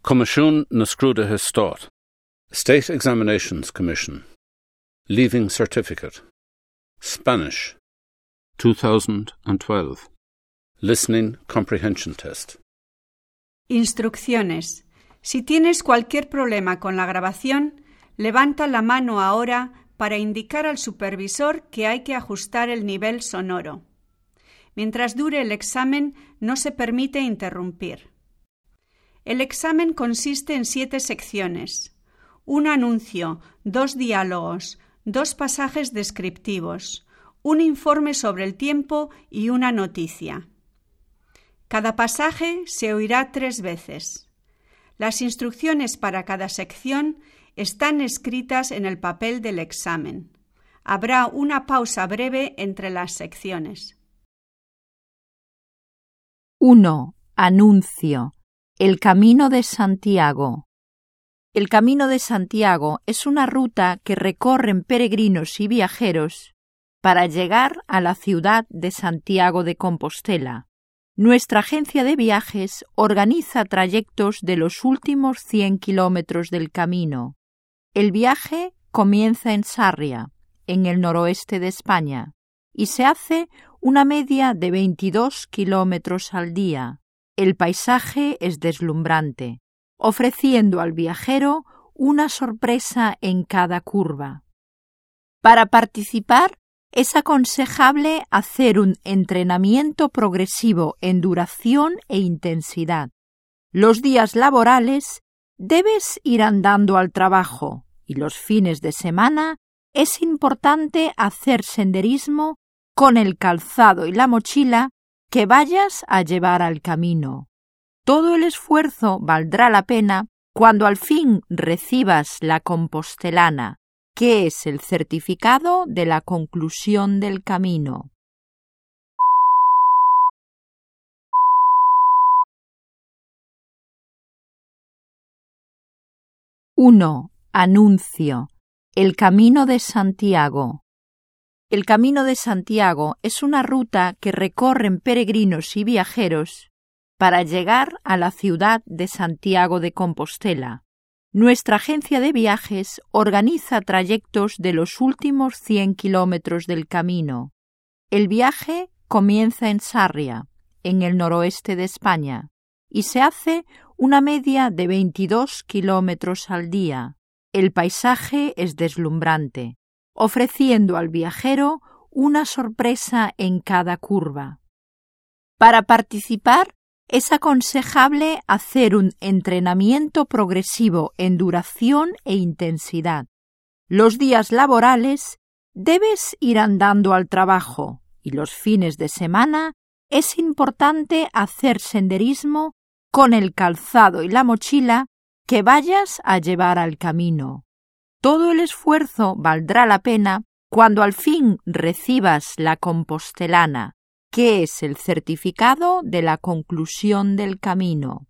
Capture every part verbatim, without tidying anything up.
Comisiún na Scrúdathe Stát. State Examinations Commission. Leaving Certificate. Spanish. two thousand twelve. Listening Comprehension Test. Instrucciones. Si tienes cualquier problema con la grabación, levanta la mano ahora para indicar al supervisor que hay que ajustar el nivel sonoro. Mientras dure el examen, no se permite interrumpir. El examen consiste en siete secciones: un anuncio, dos diálogos, dos pasajes descriptivos, un informe sobre el tiempo y una noticia. Cada pasaje se oirá tres veces. Las instrucciones para cada sección están escritas en el papel del examen. Habrá una pausa breve entre las secciones. uno. Anuncio. El Camino de Santiago. El Camino de Santiago es una ruta que recorren peregrinos y viajeros para llegar a la ciudad de Santiago de Compostela. Nuestra agencia de viajes organiza trayectos de los últimos cien kilómetros del camino. El viaje comienza en Sarria, en el noroeste de España, y se hace una media de veintidós kilómetros al día. El paisaje es deslumbrante, ofreciendo al viajero una sorpresa en cada curva. Para participar, es aconsejable hacer un entrenamiento progresivo en duración e intensidad. Los días laborales debes ir andando al trabajo y los fines de semana es importante hacer senderismo con el calzado y la mochila que vayas a llevar al camino. Todo el esfuerzo valdrá la pena cuando al fin recibas la compostelana, que es el certificado de la conclusión del camino. uno. Anuncio. El Camino de Santiago. El Camino de Santiago es una ruta que recorren peregrinos y viajeros para llegar a la ciudad de Santiago de Compostela. Nuestra agencia de viajes organiza trayectos de los últimos cien kilómetros del camino. El viaje comienza en Sarria, en el noroeste de España, y se hace una media de veintidós kilómetros al día. El paisaje es deslumbrante, ofreciendo al viajero una sorpresa en cada curva. Para participar, es aconsejable hacer un entrenamiento progresivo en duración e intensidad. Los días laborales debes ir andando al trabajo y los fines de semana es importante hacer senderismo con el calzado y la mochila que vayas a llevar al camino. Todo el esfuerzo valdrá la pena cuando al fin recibas la compostelana, que es el certificado de la conclusión del camino.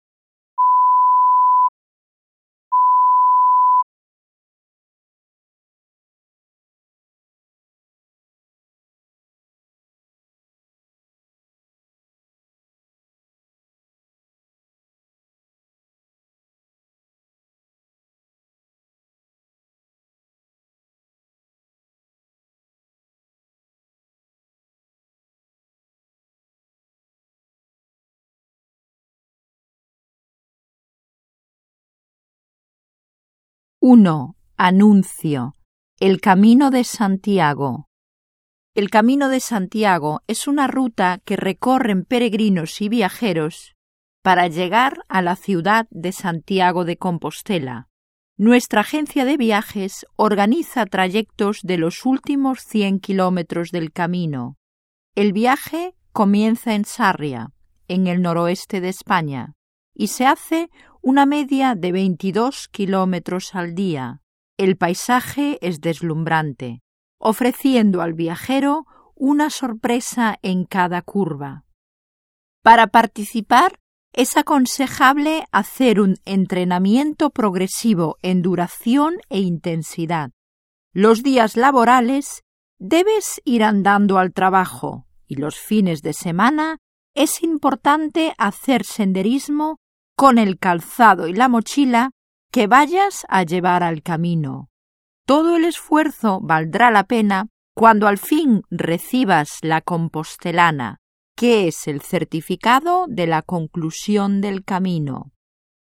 uno. Anuncio. El Camino de Santiago. El Camino de Santiago es una ruta que recorren peregrinos y viajeros para llegar a la ciudad de Santiago de Compostela. Nuestra agencia de viajes organiza trayectos de los últimos cien kilómetros del camino. El viaje comienza en Sarria, en el noroeste de España, y se hace una media de veintidós kilómetros al día. El paisaje es deslumbrante, ofreciendo al viajero una sorpresa en cada curva. Para participar, es aconsejable hacer un entrenamiento progresivo en duración e intensidad. Los días laborales debes ir andando al trabajo y los fines de semana es importante hacer senderismo con el calzado y la mochila que vayas a llevar al camino. Todo el esfuerzo valdrá la pena cuando al fin recibas la compostelana, que es el certificado de la conclusión del camino.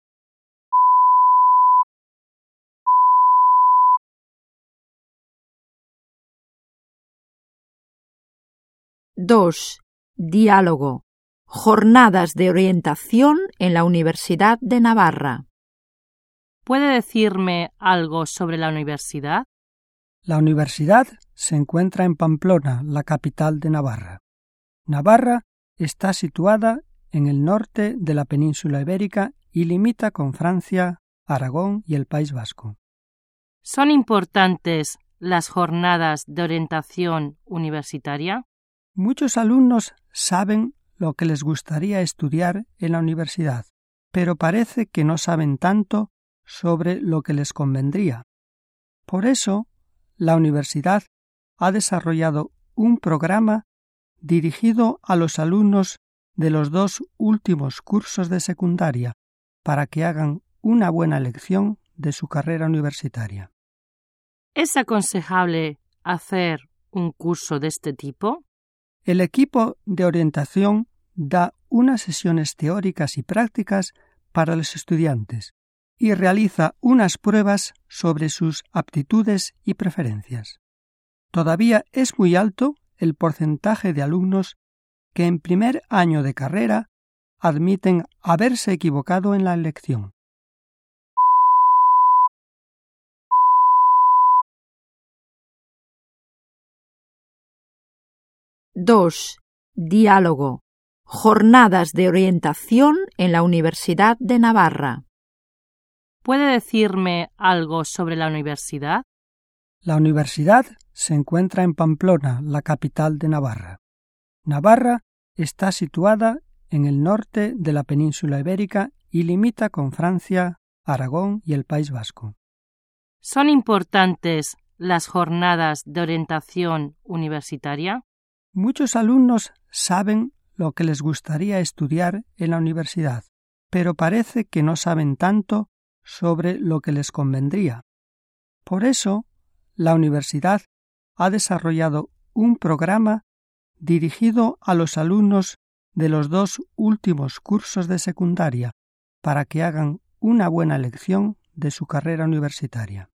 dos. Diálogo. Jornadas de orientación en la Universidad de Navarra. ¿Puede decirme algo sobre la universidad? La universidad se encuentra en Pamplona, la capital de Navarra. Navarra está situada en el norte de la península ibérica y limita con Francia, Aragón y el País Vasco. ¿Son importantes las jornadas de orientación universitaria? Muchos alumnos saben lo que les gustaría estudiar en la universidad, pero parece que no saben tanto sobre lo que les convendría. Por eso, la universidad ha desarrollado un programa dirigido a los alumnos de los dos últimos cursos de secundaria para que hagan una buena elección de su carrera universitaria. ¿Es aconsejable hacer un curso de este tipo? El equipo de orientación da unas sesiones teóricas y prácticas para los estudiantes y realiza unas pruebas sobre sus aptitudes y preferencias. Todavía es muy alto el porcentaje de alumnos que en primer año de carrera admiten haberse equivocado en la elección. dos. Diálogo. Jornadas de orientación en la Universidad de Navarra. ¿Puede decirme algo sobre la universidad? La universidad se encuentra en Pamplona, la capital de Navarra. Navarra está situada en el norte de la península ibérica y limita con Francia, Aragón y el País Vasco. ¿Son importantes las jornadas de orientación universitaria? Muchos alumnos saben lo que les gustaría estudiar en la universidad, pero parece que no saben tanto sobre lo que les convendría. Por eso, la universidad ha desarrollado un programa dirigido a los alumnos de los dos últimos cursos de secundaria para que hagan una buena elección de su carrera universitaria.